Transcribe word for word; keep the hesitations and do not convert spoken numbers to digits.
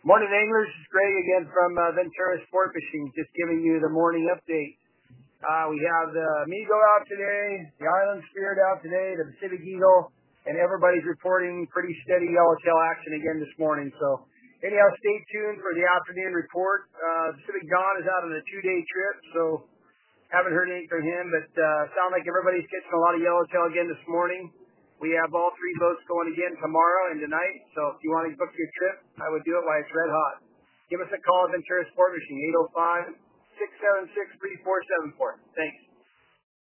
Morning, anglers. It's Greg again from uh, Ventura Sport Fishing, just giving you the morning update. Uh, we have the Amigo out today, the Island Spirit out today, the Pacific Eagle, and everybody's reporting pretty steady yellowtail action again this morning. So, anyhow, stay tuned for the afternoon report. Uh, Pacific Dawn is out on a two-day trip, so haven't heard anything from him, but uh, sound like everybody's catching a lot of yellowtail again this morning. We have all three boats going again tomorrow and tonight, so if you want to book your trip, I would do it while it's red hot. Give us a call at Ventura Sport Fishing, eight oh five, six seven six, three four seven four. Thanks.